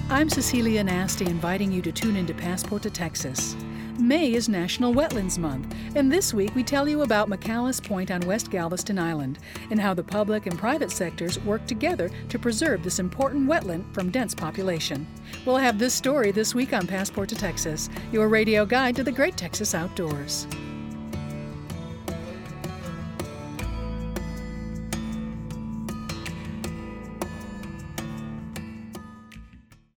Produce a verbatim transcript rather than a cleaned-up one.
I'm Cecilia Nasty, inviting you to tune into Passport to Texas. May is National Wetlands Month, and this week we tell you about McAllis Point on West Galveston Island and how the public and private sectors work together to preserve this important wetland from dense population. We'll have this story this week on Passport to Texas, your radio guide to the great Texas outdoors.